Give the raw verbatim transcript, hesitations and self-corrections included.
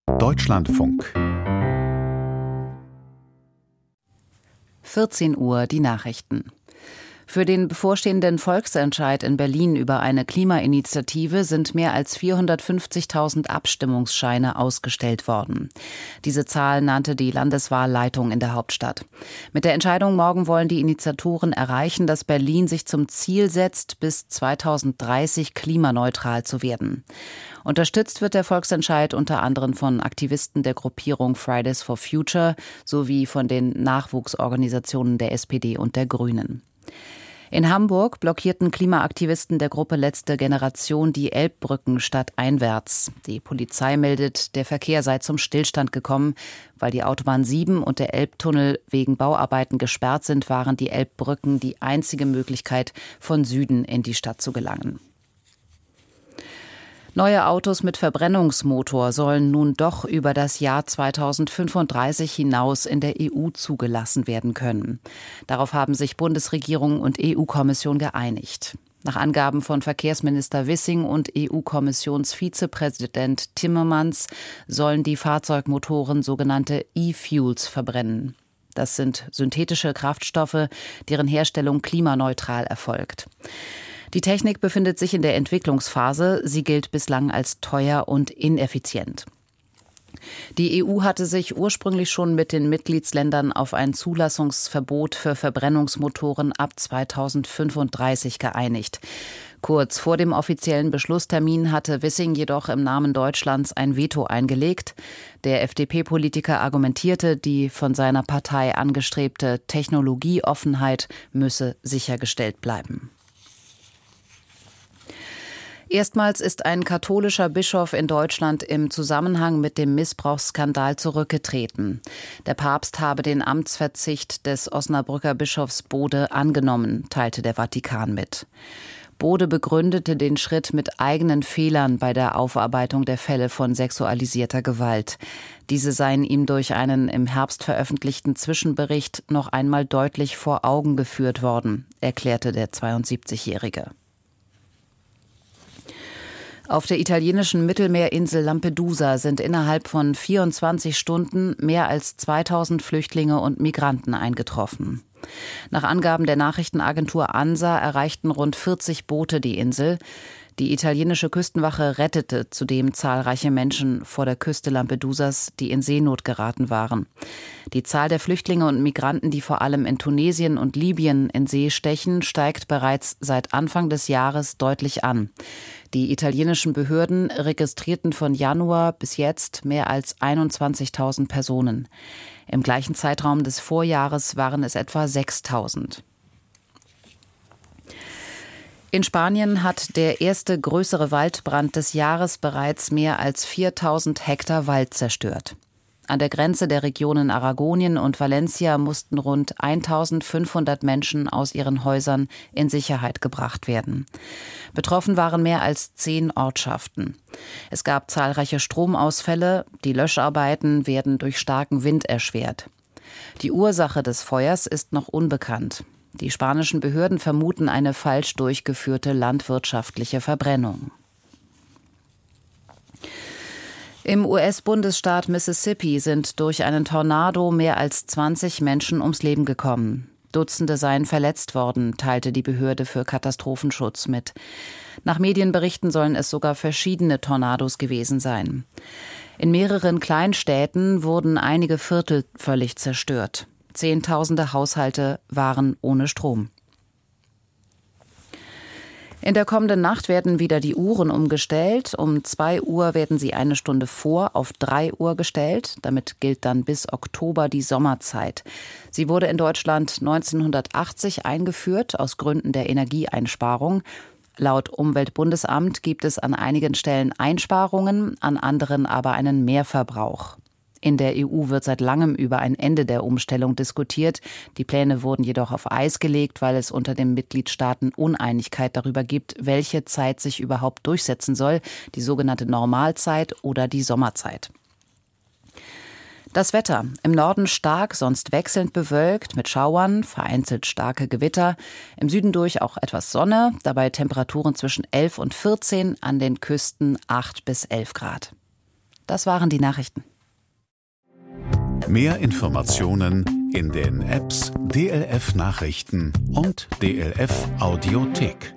Deutschlandfunk. vierzehn Uhr die Nachrichten. Für den bevorstehenden Volksentscheid in Berlin über eine Klimainitiative sind mehr als vierhundertfünfzigtausend Abstimmungsscheine ausgestellt worden. Diese Zahl nannte die Landeswahlleitung in der Hauptstadt. Mit der Entscheidung morgen wollen die Initiatoren erreichen, dass Berlin sich zum Ziel setzt, bis zweitausenddreißig klimaneutral zu werden. Unterstützt wird der Volksentscheid unter anderem von Aktivisten der Gruppierung Fridays for Future sowie von den Nachwuchsorganisationen der S P D und der Grünen. In Hamburg blockierten Klimaaktivisten der Gruppe Letzte Generation die Elbbrücken stadteinwärts. Die Polizei meldet, der Verkehr sei zum Stillstand gekommen. Weil die Autobahn sieben und der Elbtunnel wegen Bauarbeiten gesperrt sind, waren die Elbbrücken die einzige Möglichkeit, von Süden in die Stadt zu gelangen. Neue Autos mit Verbrennungsmotor sollen nun doch über das Jahr zweitausendfünfunddreißig hinaus in der E U zugelassen werden können. Darauf haben sich Bundesregierung und E U-Kommission geeinigt. Nach Angaben von Verkehrsminister Wissing und E U-Kommissionsvizepräsident Timmermans sollen die Fahrzeugmotoren sogenannte E-Fuels verbrennen. Das sind synthetische Kraftstoffe, deren Herstellung klimaneutral erfolgt. Die Technik befindet sich in der Entwicklungsphase. Sie gilt bislang als teuer und ineffizient. Die E U hatte sich ursprünglich schon mit den Mitgliedsländern auf ein Zulassungsverbot für Verbrennungsmotoren ab zweitausendfünfunddreißig geeinigt. Kurz vor dem offiziellen Beschlusstermin hatte Wissing jedoch im Namen Deutschlands ein Veto eingelegt. Der F D P-Politiker argumentierte, die von seiner Partei angestrebte Technologieoffenheit müsse sichergestellt bleiben. Erstmals ist ein katholischer Bischof in Deutschland im Zusammenhang mit dem Missbrauchsskandal zurückgetreten. Der Papst habe den Amtsverzicht des Osnabrücker Bischofs Bode angenommen, teilte der Vatikan mit. Bode begründete den Schritt mit eigenen Fehlern bei der Aufarbeitung der Fälle von sexualisierter Gewalt. Diese seien ihm durch einen im Herbst veröffentlichten Zwischenbericht noch einmal deutlich vor Augen geführt worden, erklärte der zweiundsiebzigjährige. Auf der italienischen Mittelmeerinsel Lampedusa sind innerhalb von vierundzwanzig Stunden mehr als zweitausend Flüchtlinge und Migranten eingetroffen. Nach Angaben der Nachrichtenagentur ANSA erreichten rund vierzig Boote die Insel. Die italienische Küstenwache rettete zudem zahlreiche Menschen vor der Küste Lampedusas, die in Seenot geraten waren. Die Zahl der Flüchtlinge und Migranten, die vor allem in Tunesien und Libyen in See stechen, steigt bereits seit Anfang des Jahres deutlich an. Die italienischen Behörden registrierten von Januar bis jetzt mehr als einundzwanzigtausend Personen. Im gleichen Zeitraum des Vorjahres waren es etwa sechstausend. In Spanien hat der erste größere Waldbrand des Jahres bereits mehr als viertausend Hektar Wald zerstört. An der Grenze der Regionen Aragonien und Valencia mussten rund eintausendfünfhundert Menschen aus ihren Häusern in Sicherheit gebracht werden. Betroffen waren mehr als zehn Ortschaften. Es gab zahlreiche Stromausfälle, die Löscharbeiten werden durch starken Wind erschwert. Die Ursache des Feuers ist noch unbekannt. Die spanischen Behörden vermuten eine falsch durchgeführte landwirtschaftliche Verbrennung. Im U S-Bundesstaat Mississippi sind durch einen Tornado mehr als zwanzig Menschen ums Leben gekommen. Dutzende seien verletzt worden, teilte die Behörde für Katastrophenschutz mit. Nach Medienberichten sollen es sogar verschiedene Tornados gewesen sein. In mehreren Kleinstädten wurden einige Viertel völlig zerstört. Zehntausende Haushalte waren ohne Strom. In der kommenden Nacht werden wieder die Uhren umgestellt. Um zwei Uhr werden sie eine Stunde vor auf drei Uhr gestellt. Damit gilt dann bis Oktober die Sommerzeit. Sie wurde in Deutschland neunzehnhundertachtzig eingeführt aus Gründen der Energieeinsparung. Laut Umweltbundesamt gibt es an einigen Stellen Einsparungen, an anderen aber einen Mehrverbrauch. In der E U wird seit langem über ein Ende der Umstellung diskutiert. Die Pläne wurden jedoch auf Eis gelegt, weil es unter den Mitgliedstaaten Uneinigkeit darüber gibt, welche Zeit sich überhaupt durchsetzen soll, die sogenannte Normalzeit oder die Sommerzeit. Das Wetter. Im Norden stark, sonst wechselnd bewölkt mit Schauern, vereinzelt starke Gewitter. Im Süden durch auch etwas Sonne, dabei Temperaturen zwischen elf und vierzehn, an den Küsten acht bis elf Grad. Das waren die Nachrichten. Mehr Informationen in den Apps D L F Nachrichten und D L F Audiothek.